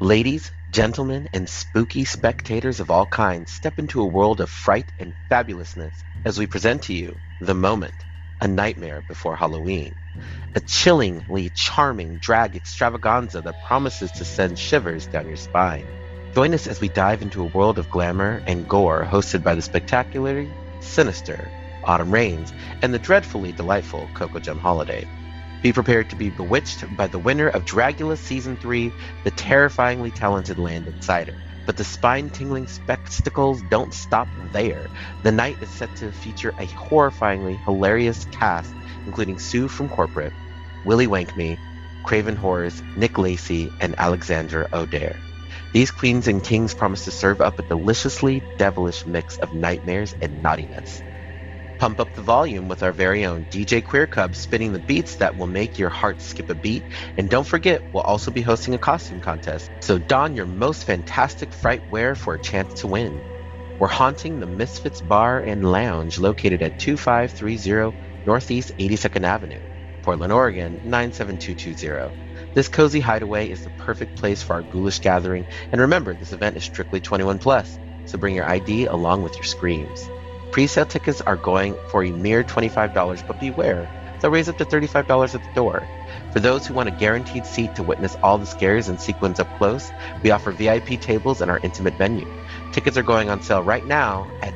Ladies, gentlemen, and spooky spectators of all kinds, step into a world of fright and fabulousness as we present to you The Moment, A Nightmare Before Halloween, a chillingly charming drag extravaganza that promises to send shivers down your spine. Join us as we dive into a world of glamour and gore hosted by the spectacularly sinister Autumn Rains and the dreadfully delightful Coco Gem Holiday. Be prepared to be bewitched by the winner of Dragula Season 3, the terrifyingly talented Landon Cider. But the spine-tingling spectacles don't stop there. The night is set to feature a horrifyingly hilarious cast, including Sue from Corporate, Willie Wankme, Craven Horrors, Nick Lacey, and Alexandra O'Dare. These queens and kings promise to serve up a deliciously devilish mix of nightmares and naughtiness. Pump up the volume with our very own DJ Queer Cub spinning the beats that will make your heart skip a beat. And don't forget, we'll also be hosting a costume contest, so don your most fantastic fright wear for a chance to win. We're haunting the Misfits Bar and Lounge located at 2530 Northeast 82nd Avenue, Portland, Oregon 97220. This cozy hideaway is the perfect place for our ghoulish gathering, and remember, this event is strictly 21+, so bring your ID along with your screams. Pre-sale tickets are going for a mere $25, but beware, they'll raise up to $35 at the door. For those who want a guaranteed seat to witness all the scares and sequins up close, we offer VIP tables in our intimate venue. Tickets are going on sale right now at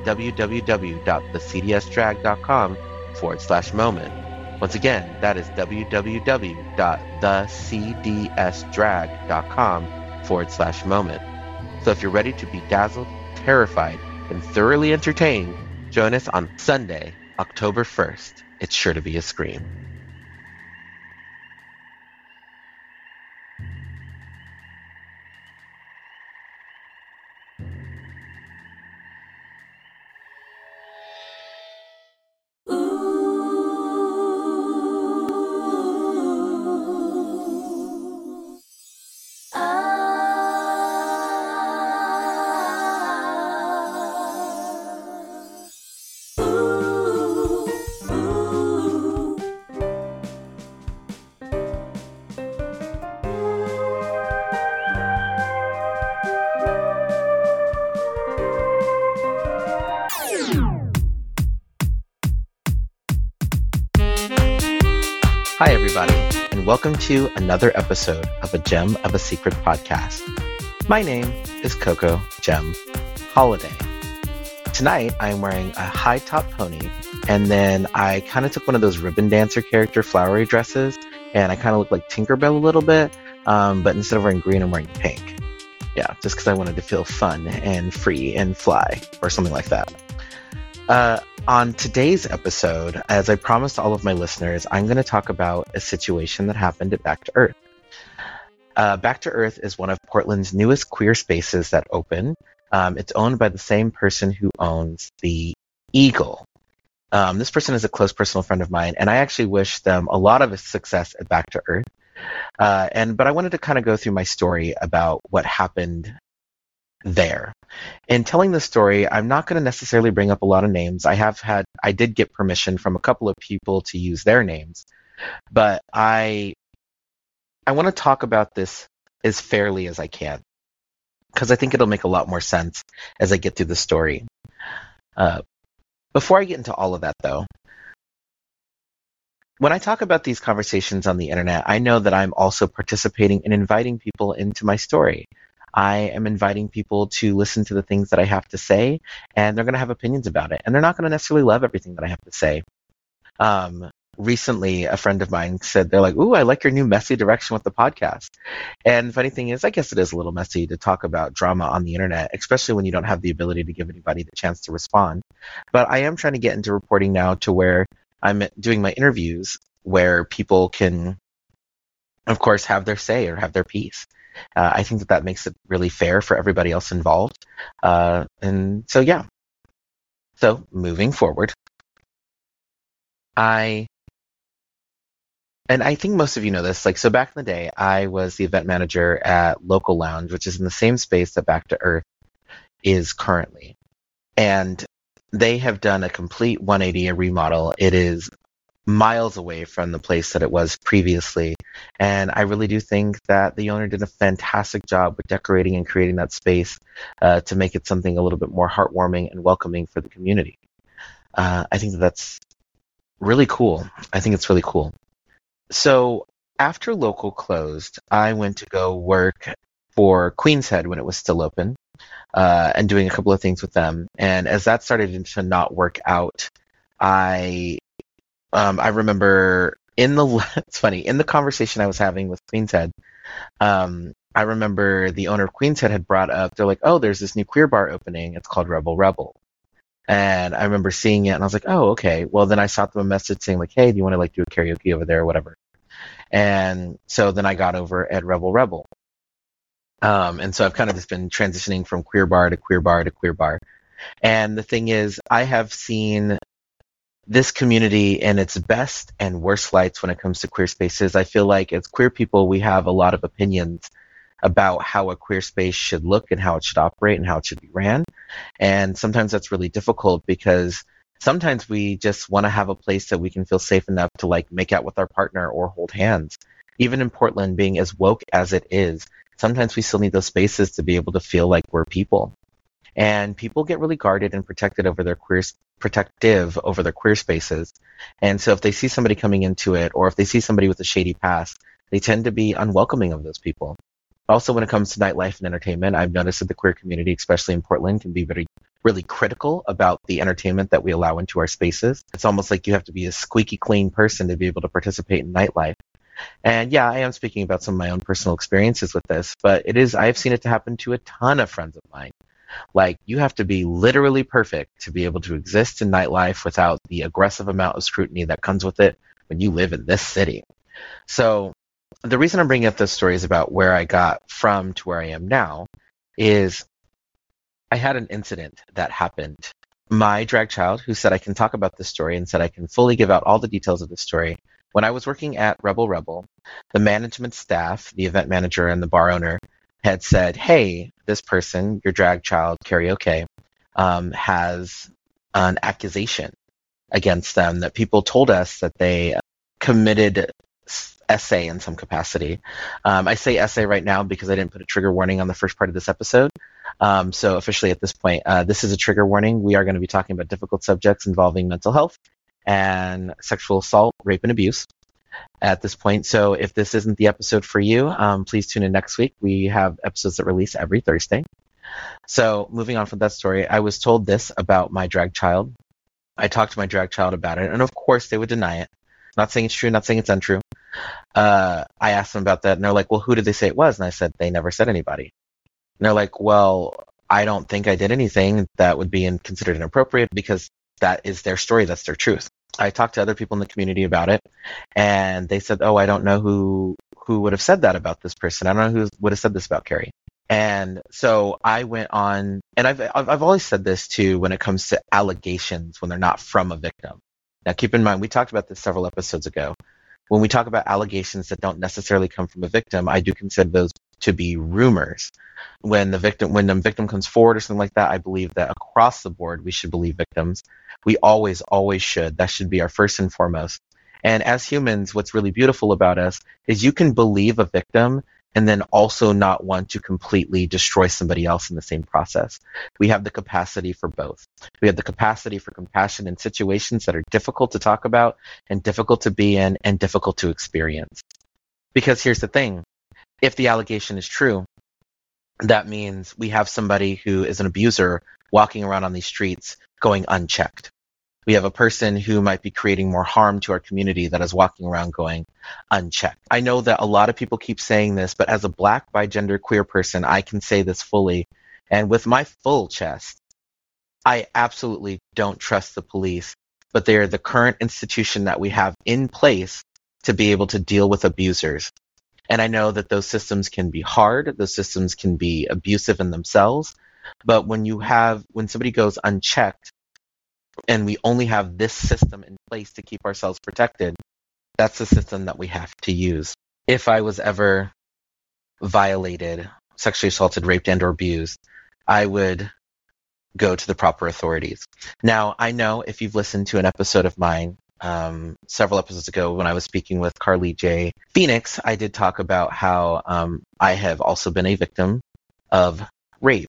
www.thecdsdrag.com/moment. Once again, that is www.thecdsdrag.com/moment. So if you're ready to be dazzled, terrified, and thoroughly entertained, join us on Sunday, October 1st. It's sure to be a scream. Hi, everybody, and welcome to another episode of A Gem of a Secret podcast. My name is Coco Gem Holiday. Tonight, I'm wearing a high-top pony, and then I kind of took one of those ribbon dancer character flowery dresses, and I kind of look like Tinkerbell a little bit, but instead of wearing green, I'm wearing pink. Yeah, just because I wanted to feel fun and free and fly, or something like that. On today's episode, as I promised all of my listeners, I'm going to talk about a situation that happened at Back to Earth. Back to Earth is one of Portland's newest queer spaces that opened. It's owned by the same person who owns the Eagle. This person is a close personal friend of mine, and I actually wish them a lot of success at Back to Earth. But I wanted to kind of go through my story about what happened there. In telling the story, I'm not going to necessarily bring up a lot of names. I did get permission from a couple of people to use their names, but I want to talk about this as fairly as I can, because I think it'll make a lot more sense as I get through the story. Before I get into all of that, though, when I talk about these conversations on the internet, I know that I'm also participating in inviting people into my story. I am inviting people to listen to the things that I have to say, and they're going to have opinions about it. And they're not going to necessarily love everything that I have to say. Recently, a friend of mine said, they're like, "Ooh, I like your new messy direction with the podcast." And the funny thing is, I guess it is a little messy to talk about drama on the internet, especially when you don't have the ability to give anybody the chance to respond. But I am trying to get into reporting now to where I'm doing my interviews where people can, of course, have their say or have their piece. I think that makes it really fair for everybody else involved. And so, yeah. So, moving forward, I think most of you know this. So back in the day, I was the event manager at Local Lounge, which is in the same space that Back to Earth is currently. And they have done a complete 180, a remodel. It is miles away from the place that it was previously. And I really do think that the owner did a fantastic job with decorating and creating that space to make it something a little bit more heartwarming and welcoming for the community. I think that that's really cool. I think it's really cool. So after local closed, I went to go work for Queen's Head when it was still open, and doing a couple of things with them. And as that started to not work out, I I remember in the it's funny in the conversation I was having with Queen's Head. I remember the owner of Queen's Head had brought up, they're like, oh, there's this new queer bar opening. It's called Rebel Rebel. And I remember seeing it and I was like, oh, okay. Well, then I shot them a message saying like, hey, do you want to like do a karaoke over there or whatever? And so then I got over at Rebel Rebel. And so I've kind of just been transitioning from queer bar to queer bar to queer bar. And the thing is, I have seen this community in its best and worst lights when it comes to queer spaces. I feel like as queer people, we have a lot of opinions about how a queer space should look and how it should operate and how it should be ran. And sometimes that's really difficult because sometimes we just want to have a place that we can feel safe enough to like make out with our partner or hold hands. Even in Portland, being as woke as it is, sometimes we still need those spaces to be able to feel like we're people. And people get really guarded and protective over their queer spaces. And so if they see somebody coming into it, or if they see somebody with a shady past, they tend to be unwelcoming of those people. Also, when it comes to nightlife and entertainment, I've noticed that the queer community, especially in Portland, can be really critical about the entertainment that we allow into our spaces. It's almost like you have to be a squeaky clean person to be able to participate in nightlife. And yeah, I am speaking about some of my own personal experiences with this, but I've seen it to happen to a ton of friends of mine. Like, you have to be literally perfect to be able to exist in nightlife without the aggressive amount of scrutiny that comes with it when you live in this city. So the reason I'm bringing up this story is about where I got from to where I am now is I had an incident that happened. My drag child, who said I can talk about this story and said I can fully give out all the details of the story, when I was working at Rebel Rebel, the management staff, the event manager, and the bar owner had said, hey, this person, your drag child, Karaoke, has an accusation against them that people told us that they committed essay in some capacity. I say essay right now because I didn't put a trigger warning on the first part of this episode. So officially at this point, this is a trigger warning. We are going to be talking about difficult subjects involving mental health and sexual assault, rape, and abuse at this point. So if this isn't the episode for you, please tune in next week. We have episodes that release every Thursday. So moving on from that story, I was told this about my drag child. I talked to my drag child about it, and of course they would deny it. Not saying it's true, not saying it's untrue. I asked them about that, and they're like, well, who did they say it was? And I said, they never said anybody. And they're like, well, I don't think I did anything that would be considered inappropriate because that is their story, that's their truth. I talked to other people in the community about it, and they said, oh, I don't know who would have said that about this person. I don't know who would have said this about Carrie. And so I went on, and I've always said this too when it comes to allegations when they're not from a victim. Now, keep in mind, we talked about this several episodes ago. When we talk about allegations that don't necessarily come from a victim, I do consider those to be rumors. When the victim comes forward or something like that, I believe that across the board, we should believe victims. We always should. That should be our first and foremost. And as humans, what's really beautiful about us is you can believe a victim and then also not want to completely destroy somebody else in the same process. We have the capacity for both. We have the capacity for compassion in situations that are difficult to talk about and difficult to be in and difficult to experience. Because here's the thing, if the allegation is true, that means we have somebody who is an abuser walking around on these streets going unchecked. We have a person who might be creating more harm to our community that is walking around going unchecked. I know that a lot of people keep saying this, but as a Black, bi-gender, queer person, I can say this fully. And with my full chest, I absolutely don't trust the police, but they are the current institution that we have in place to be able to deal with abusers. And I know that those systems can be hard, those systems can be abusive in themselves, but when somebody goes unchecked, and we only have this system in place to keep ourselves protected, that's the system that we have to use. If I was ever violated, sexually assaulted, raped, and or abused, I would go to the proper authorities. Now, I know if you've listened to an episode of mine, several episodes ago when I was speaking with Carly J. Phoenix, I did talk about how I have also been a victim of rape.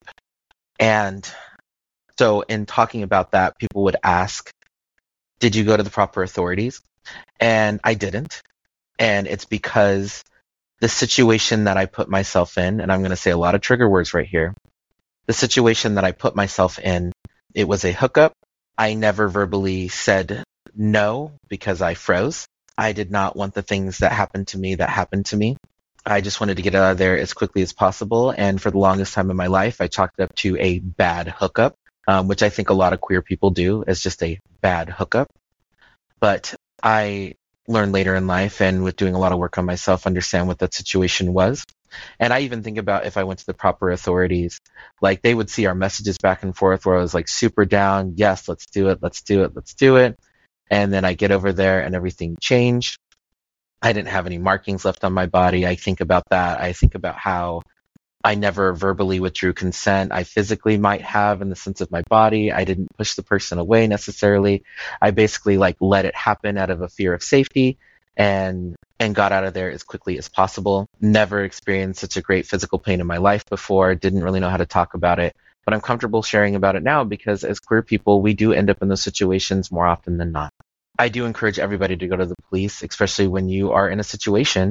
And so in talking about that, people would ask, did you go to the proper authorities? And I didn't. And it's because the situation that I put myself in, and I'm going to say a lot of trigger words right here, the situation that I put myself in, it was a hookup. I never verbally said no because I froze. I did not want the things that happened to me. I just wanted to get out of there as quickly as possible. And for the longest time in my life, I chalked it up to a bad hookup, which I think a lot of queer people do as just a bad hookup. But I learned later in life and with doing a lot of work on myself, understand what that situation was. And I even think about if I went to the proper authorities, like they would see our messages back and forth where I was like super down. Yes, let's do it. Let's do it. Let's do it. And then I get over there and everything changed. I didn't have any markings left on my body. I think about that. I think about how I never verbally withdrew consent. I physically might have in the sense of my body. I didn't push the person away necessarily. I basically like let it happen out of a fear of safety and got out of there as quickly as possible. Never experienced such a great physical pain in my life before. Didn't really know how to talk about it, but I'm comfortable sharing about it now because as queer people, we do end up in those situations more often than not. I do encourage everybody to go to the police, especially when you are in a situation,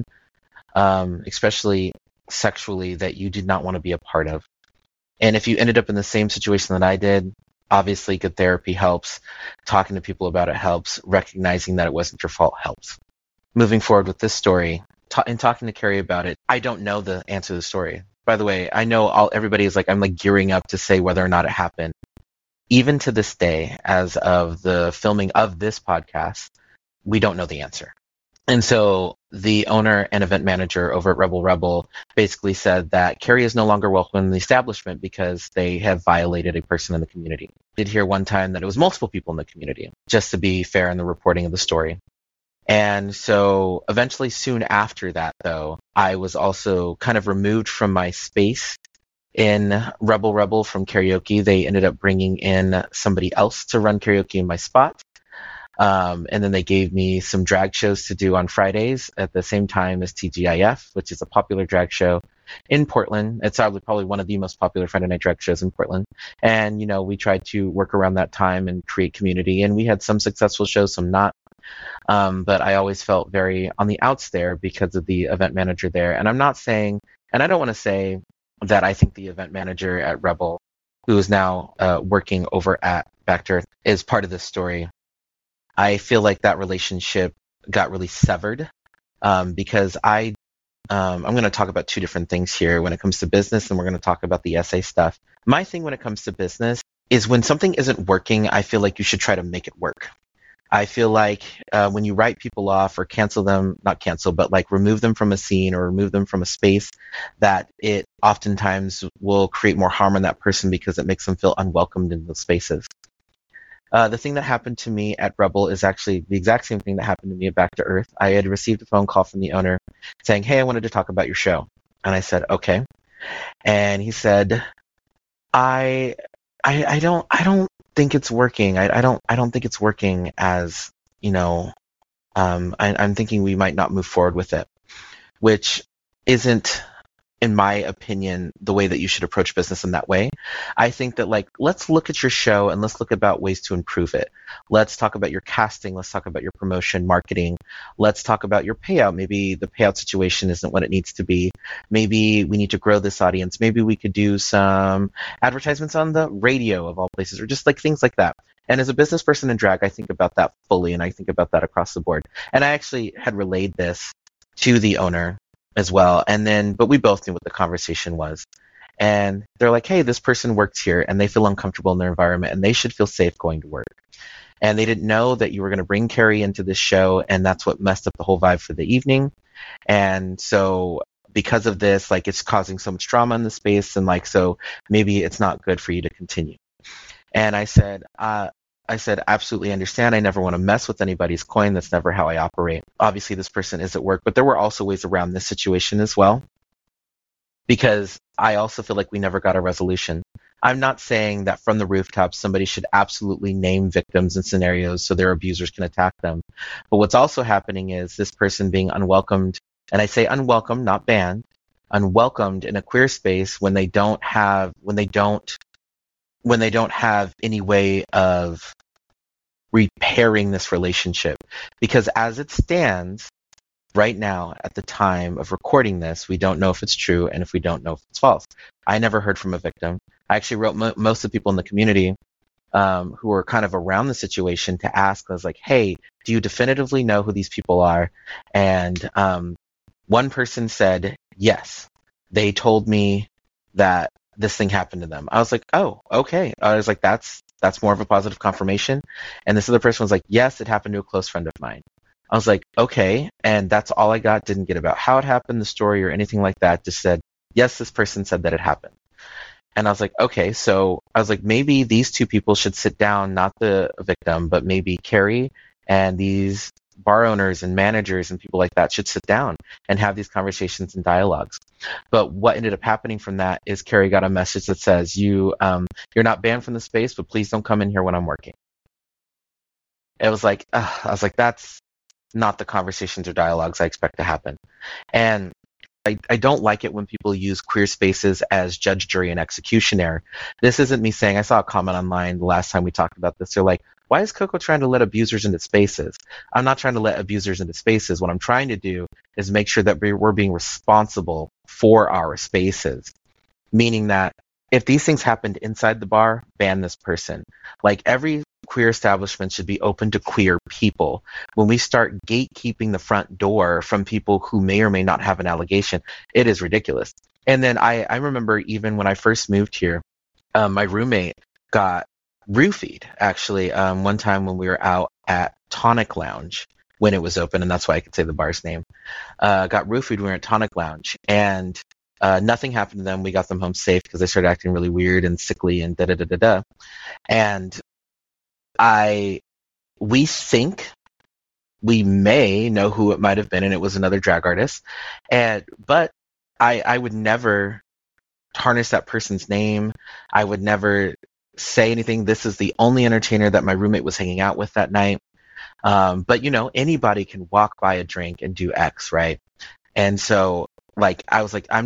especially sexually, that you did not want to be a part of. And if you ended up in the same situation that I did, obviously good therapy helps. Talking to people about it helps. Recognizing that it wasn't your fault helps. Moving forward with this story, in talking to Carrie about it, I don't know the answer to the story. By the way, I know everybody is like, I'm like gearing up to say whether or not it happened. Even to this day, as of the filming of this podcast, we don't know the answer. And so the owner and event manager over at Rebel Rebel basically said that Carrie is no longer welcome in the establishment because they have violated a person in the community. I did hear one time that it was multiple people in the community, just to be fair in the reporting of the story. And so eventually soon after that, though, I was also kind of removed from my space in Rebel Rebel from karaoke. They ended up bringing in somebody else to run karaoke in my spot. And then they gave me some drag shows to do on Fridays at the same time as TGIF, which is a popular drag show in Portland. It's probably one of the most popular Friday night drag shows in Portland. And, you know, we tried to work around that time and create community. And we had some successful shows, some not. But I always felt very on the outs there because of the event manager there. And I'm not saying, and I don't want to say that I think the event manager at Rebel, who is now working over at Back to Earth, is part of this story. I feel like that relationship got really severed because I'm going to talk about two different things here when it comes to business, and we're going to talk about the essay stuff. My thing when it comes to business is when something isn't working, I feel like you should try to make it work. I feel like when you write people off or cancel them, not cancel, but like remove them from a scene or remove them from a space, that it oftentimes will create more harm on that person because it makes them feel unwelcomed in those spaces. The thing that happened to me at Rebel is actually the exact same thing that happened to me at Back to Earth. I had received a phone call from the owner saying, "Hey, I wanted to talk about your show." And I said, "Okay." And he said, I don't think it's working. I don't think it's working as, you know, I'm thinking we might not move forward with it, which isn't, in my opinion, the way that you should approach business in that way. I think that, like, let's look at your show and let's look about ways to improve it. Let's talk about your casting. Let's talk about your promotion, marketing. Let's talk about your payout. Maybe the payout situation isn't what it needs to be. Maybe we need to grow this audience. Maybe we could do some advertisements on the radio of all places, or just like things like that. And as a business person in drag, I think about that fully, and I think about that across the board. And I actually had relayed this to the owner as well. And then, but we both knew what the conversation was. And they're like, "Hey, this person works here and they feel uncomfortable in their environment and they should feel safe going to work." And they didn't know that you were going to bring Carrie into this show, and that's what messed up the whole vibe for the evening. And so because of this, like, it's causing so much drama in the space, and like, so maybe it's not good for you to continue. And I said, absolutely understand. I never want to mess with anybody's coin. That's never how I operate. Obviously, this person is at work, but there were also ways around this situation as well, because I also feel like we never got a resolution. I'm not saying that from the rooftops somebody should absolutely name victims and scenarios so their abusers can attack them. But what's also happening is this person being unwelcomed, and I say unwelcomed, not banned, unwelcomed in a queer space when they don't have any way of repairing this relationship. Because as it stands right now, at the time of recording this, we don't know if it's true and if we don't know if it's false. I never heard from a victim. I actually wrote most of the people in the community who were kind of around the situation to ask. I was like, hey, do you definitively know who these people are? And one person said, yes. They told me that this thing happened to them. I was like, oh, okay. I was like, that's more of a positive confirmation. And this other person was like, yes, it happened to a close friend of mine. I was like, okay. And that's all I got. Didn't get about how it happened, the story, or anything like that. Just said, yes, this person said that it happened. And I was like, okay. So I was like, maybe these two people should sit down, not the victim, but maybe Carrie and these bar owners and managers and people like that should sit down and have these conversations and dialogues. But what ended up happening from that is Carrie got a message that says, you're not banned from the space, but please don't come in here when I'm working. It was like, I was like, that's not the conversations or dialogues I expect to happen. And I don't like it when people use queer spaces as judge, jury, and executioner. This isn't me saying, I saw a comment online the last time we talked about this. They're like, why is Coco trying to let abusers into spaces? I'm not trying to let abusers into spaces. What I'm trying to do is make sure that we're being responsible for our spaces, meaning that if these things happened inside the bar, ban this person. Like every queer establishment should be open to queer people. When we start gatekeeping the front door from people who may or may not have an allegation, it is ridiculous. And then I remember even when I first moved here, my roommate got roofied actually one time when we were out at Tonic Lounge when it was open, and that's why I could say the bar's name. Got roofied when we were at Tonic Lounge, and nothing happened to them. We got them home safe because they started acting really weird and sickly and da-da-da-da-da. And we think we may know who it might have been, and it was another drag artist. But I would never tarnish that person's name. I would never say anything. This is the only entertainer that my roommate was hanging out with that night. But anybody can walk by a drink and do X, right? And so I was like,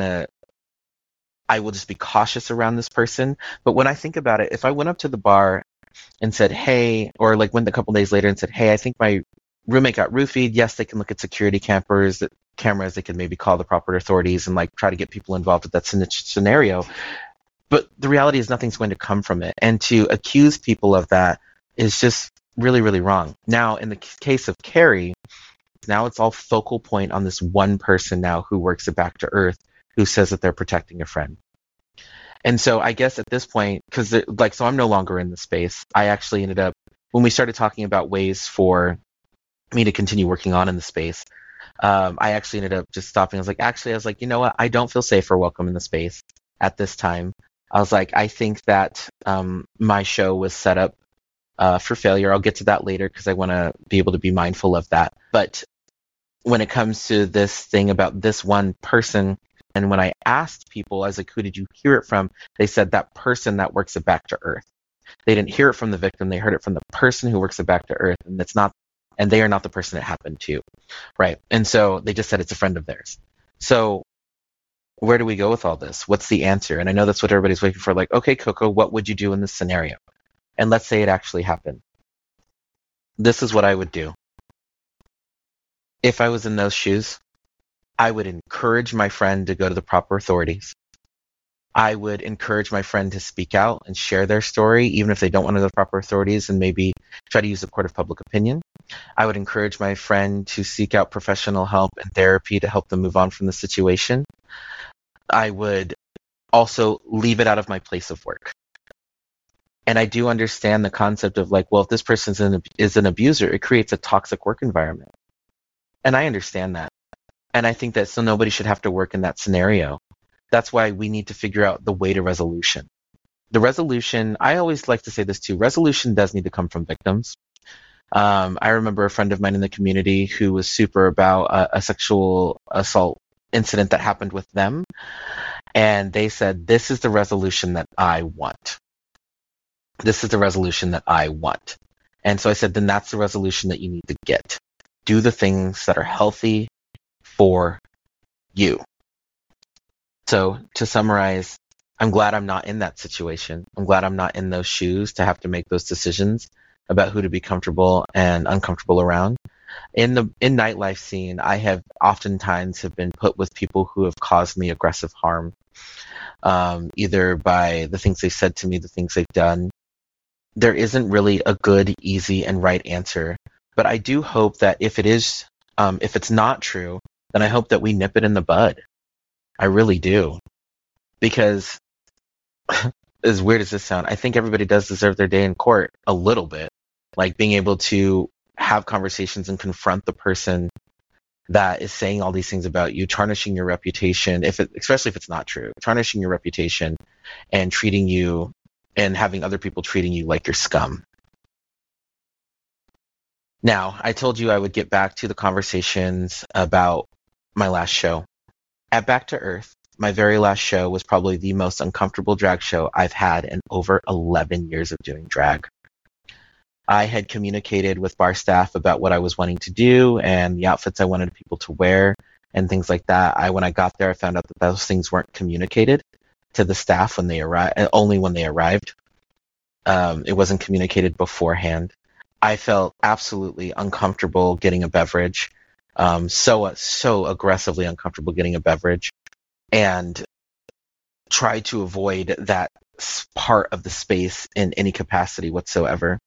I will just be cautious around this person. But when I think about it, if I went up to the bar and said, hey, or went a couple days later and said, hey, I think my roommate got roofied. Yes, they can look at security cameras. They can maybe call the proper authorities and try to get people involved with that scenario. But the reality is nothing's going to come from it. And to accuse people of that is just really, really wrong. Now, in the case of Carrie, now it's all focal point on this one person now who works at Back to Earth who says that they're protecting a friend. And so I guess at this point, because so I'm no longer in the space, I actually ended up, when we started talking about ways for me to continue working on in the space, I actually ended up just stopping. I was like, you know what? I don't feel safe or welcome in the space at this time. I was like, I think that my show was set up for failure. I'll get to that later because I want to be able to be mindful of that. But when it comes to this thing about this one person, and when I asked people, I was like, who did you hear it from? They said that person that works at Back to Earth. They didn't hear it from the victim. They heard it from the person who works at Back to Earth, and they are not the person it happened to, right? And so they just said it's a friend of theirs. So where do we go with all this? What's the answer? And I know that's what everybody's waiting for. Okay, Coco, what would you do in this scenario? And let's say it actually happened. This is what I would do. If I was in those shoes, I would encourage my friend to go to the proper authorities. I would encourage my friend to speak out and share their story, even if they don't want to go to the proper authorities, and maybe try to use the court of public opinion. I would encourage my friend to seek out professional help and therapy to help them move on from the situation. I would also leave it out of my place of work. And I do understand the concept of if this person is an abuser, it creates a toxic work environment. And I understand that. And I think that so nobody should have to work in that scenario. That's why we need to figure out the way to resolution. The resolution, I always like to say this too, resolution does need to come from victims. I remember a friend of mine in the community who was super about a sexual assault incident that happened with them. And they said, this is the resolution that I want. This is the resolution that I want. And so I said, then that's the resolution that you need to get. Do the things that are healthy for you. So to summarize, I'm glad I'm not in that situation. I'm glad I'm not in those shoes to have to make those decisions about who to be comfortable and uncomfortable around. In nightlife scene, I have oftentimes have been put with people who have caused me aggressive harm, either by the things they've said to me, the things they've done. There isn't really a good, easy, and right answer. But I do hope that if it's not true, then I hope that we nip it in the bud. I really do. Because, as weird as this sounds, I think everybody does deserve their day in court a little bit. Like being able to have conversations and confront the person that is saying all these things about you, tarnishing your reputation, especially if it's not true, tarnishing your reputation and treating you and having other people treating you like you're scum. Now, I told you I would get back to the conversations about my last show. At Back to Earth, my very last show was probably the most uncomfortable drag show I've had in over 11 years of doing drag. I had communicated with bar staff about what I was wanting to do and the outfits I wanted people to wear and things like that. When I got there, I found out that those things weren't communicated to the staff when they arrived, only when they arrived. It wasn't communicated beforehand. I felt absolutely uncomfortable getting a beverage, so aggressively uncomfortable getting a beverage, and tried to avoid that part of the space in any capacity whatsoever.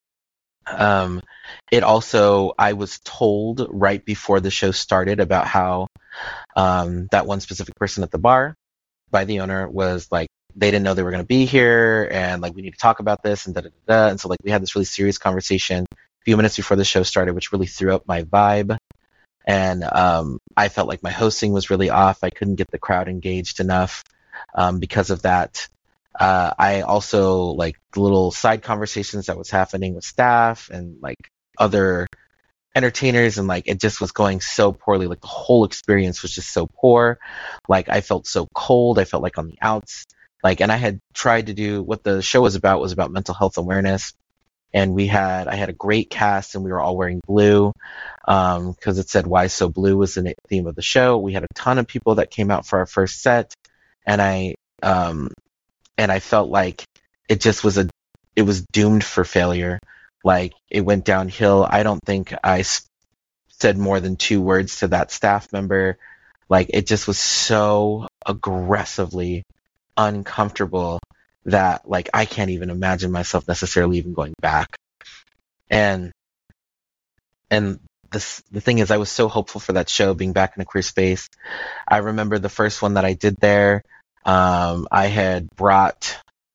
I was told right before the show started about how that one specific person at the bar by the owner was like, they didn't know they were going to be here, and like, we need to talk about this, and da-da-da-da. And so like, we had this really serious conversation a few minutes before the show started, which really threw up my vibe. And I felt like my hosting was really off. I couldn't get the crowd engaged enough because of that. I also, like, the little side conversations that was happening with staff and like other entertainers, and like, it just was going so poorly. Like, the whole experience was just so poor. Like, I felt so cold. I felt like on the outs. Like, and I had tried to do what the show was about mental health awareness. And I had a great cast, and we were all wearing blue because it said "Why So Blue" was the theme of the show. We had a ton of people that came out for our first set, and I felt like it was doomed for failure. Like, it went downhill. I don't think I said more than 2 words to that staff member. Like, it just was so aggressively uncomfortable that like, I can't even imagine myself necessarily even going back. And the thing is, I was so hopeful for that show, being back in a queer space. I remember the first one that I did there. I had brought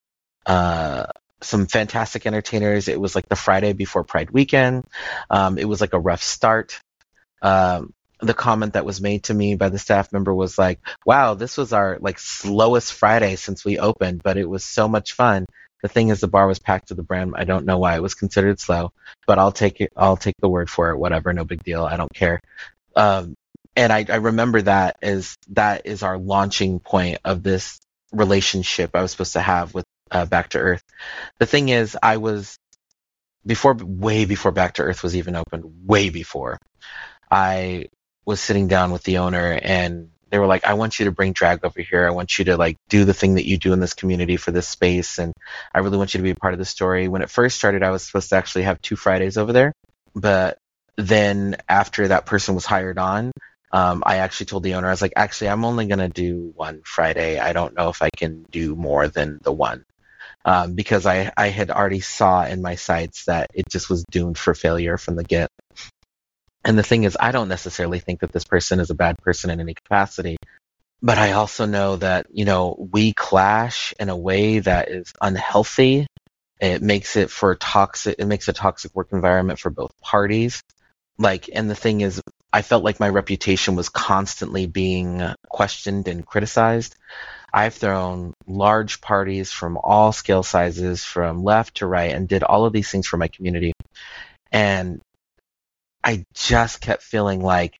some fantastic entertainers. It was like the Friday before Pride weekend. It was like a rough start. The comment that was made to me by the staff member was like, wow, this was our like slowest Friday since we opened, but it was so much fun. The thing is, the bar was packed to the brim. I don't know why it was considered slow, but I'll take it. I'll take the word for it. Whatever, no big deal. I don't care. And I remember that is our launching point of this relationship I was supposed to have with Back to Earth. The thing is, I was way before Back to Earth was even opened, way before. I was sitting down with the owner, and they were like, I want you to bring drag over here. I want you to like do the thing that you do in this community for this space, and I really want you to be a part of the story. When it first started, I was supposed to actually have 2 Fridays over there, but then after that person was hired on, I actually told the owner, I was like, actually, I'm only going to do 1 Friday. I don't know if I can do more than the 1. Because I had already saw in my sights that it just was doomed for failure from the get. And the thing is, I don't necessarily think that this person is a bad person in any capacity, but I also know that, we clash in a way that is unhealthy. It makes it a toxic work environment for both parties. Like, and the thing is, I felt like my reputation was constantly being questioned and criticized. I've thrown large parties from all scale sizes, from left to right, and did all of these things for my community. And I just kept feeling like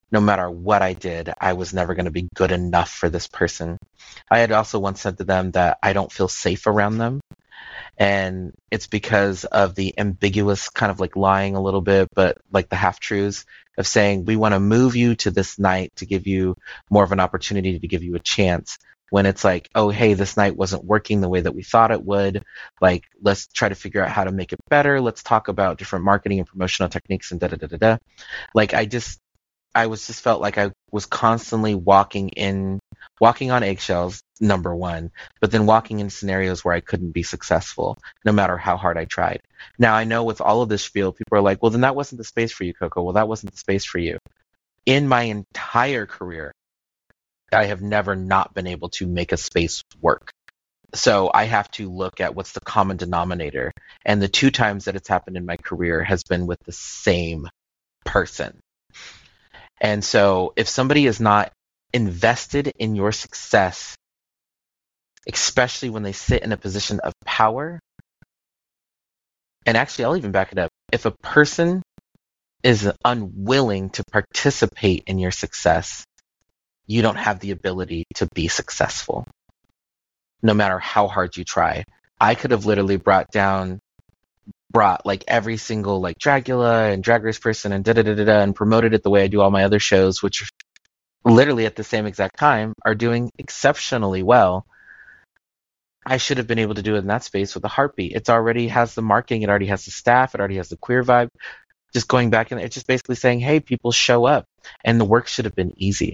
no matter what I did, I was never going to be good enough for this person. I had also once said to them that I don't feel safe around them. And it's because of the ambiguous kind of like lying a little bit, but like the half truths of saying, we want to move you to this night to give you more of an opportunity, to give you a chance. When it's like, oh, hey, this night wasn't working the way that we thought it would. Like, let's try to figure out how to make it better. Let's talk about different marketing and promotional techniques and da da da da da. Like, I was just felt like I was constantly walking on eggshells, number one, but then walking in scenarios where I couldn't be successful, no matter how hard I tried. Now, I know with all of this spiel, people are like, well, then that wasn't the space for you, Coco. Well, that wasn't the space for you. In my entire career, I have never not been able to make a space work. So I have to look at what's the common denominator. And the 2 times that it's happened in my career has been with the same person. And so if somebody is not invested in your success, especially when they sit in a position of power, and actually I'll even back it up. If a person is unwilling to participate in your success, you don't have the ability to be successful, no matter how hard you try. I could have literally brought like every single like Dragula and Drag Race person and da-da-da-da-da and promoted it the way I do all my other shows, which literally at the same exact time are doing exceptionally well. I should have been able to do it in that space with a heartbeat. It already has the marketing, it already has the staff, it already has the queer vibe. Just going back and it's just basically saying, hey, people show up. And the work should have been easy.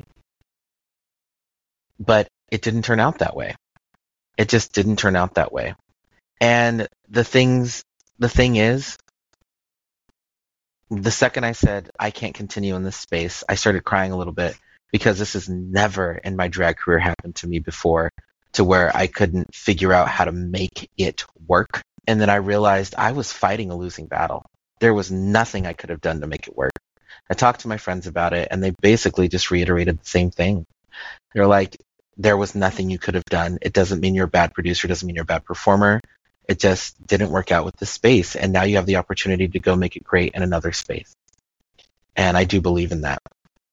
But it didn't turn out that way. It just didn't turn out that way. And the thing is, the second I said, I can't continue in this space, I started crying a little bit because this has never in my drag career happened to me before, to where I couldn't figure out how to make it work. And then I realized I was fighting a losing battle. There was nothing I could have done to make it work. I talked to my friends about it, and they basically just reiterated the same thing. They're like, there was nothing you could have done. It doesn't mean you're a bad producer. It doesn't mean you're a bad performer. It just didn't work out with the space. And now you have the opportunity to go make it great in another space. And I do believe in that.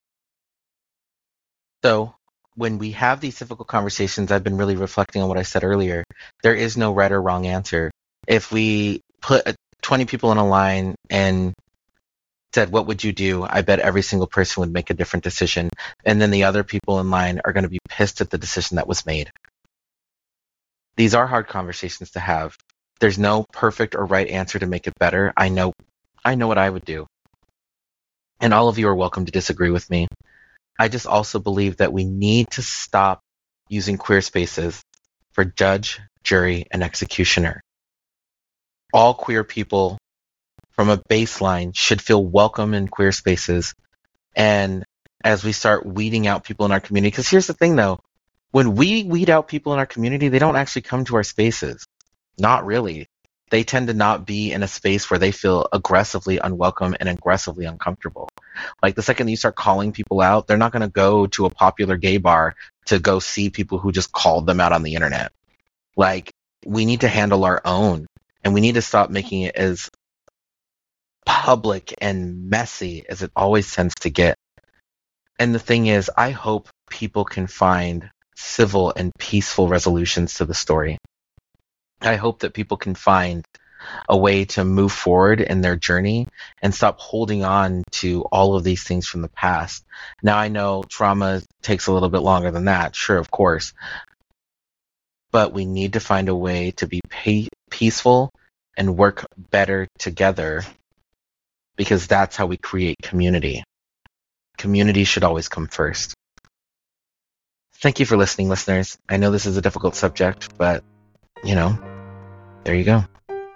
So when we have these difficult conversations, I've been really reflecting on what I said earlier. There is no right or wrong answer. If we put 20 people in a line and said, what would you do? I bet every single person would make a different decision. And then the other people in line are going to be pissed at the decision that was made. These are hard conversations to have. There's no perfect or right answer to make it better. I know what I would do. And all of you are welcome to disagree with me. I just also believe that we need to stop using queer spaces for judge, jury, and executioner. All queer people from a baseline should feel welcome in queer spaces. And as we start weeding out people in our community, because here's the thing though, when we weed out people in our community, they don't actually come to our spaces. Not really. They tend to not be in a space where they feel aggressively unwelcome and aggressively uncomfortable. Like the second you start calling people out, they're not going to go to a popular gay bar to go see people who just called them out on the internet. Like, we need to handle our own, and we need to stop making it as public and messy as it always tends to get. And the thing is, I hope people can find civil and peaceful resolutions to the story. I hope that people can find a way to move forward in their journey and stop holding on to all of these things from the past. Now, I know trauma takes a little bit longer than that, sure, of course. But we need to find a way to be peaceful and work better together, because that's how we create community. Community should always come first. Thank you for listening, listeners. I know this is a difficult subject, but, there you go.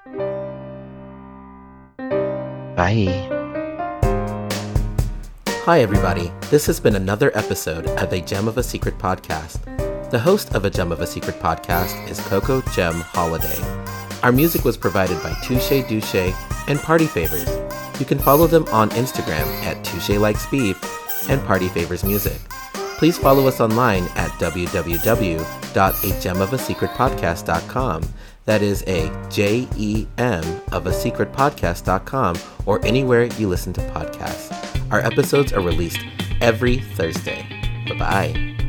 Bye. Hi, everybody. This has been another episode of A Gem of a Secret podcast. The host of A Gem of a Secret podcast is Coco Gem Holiday. Our music was provided by Touche Douche and Party Favors. You can follow them on Instagram at Touche Likes Beef and Party Favors Music. Please follow us online at www.agemofasecretpodcast.com. That is AGEM of a secretpodcast.com, or anywhere you listen to podcasts. Our episodes are released every Thursday. Bye-bye.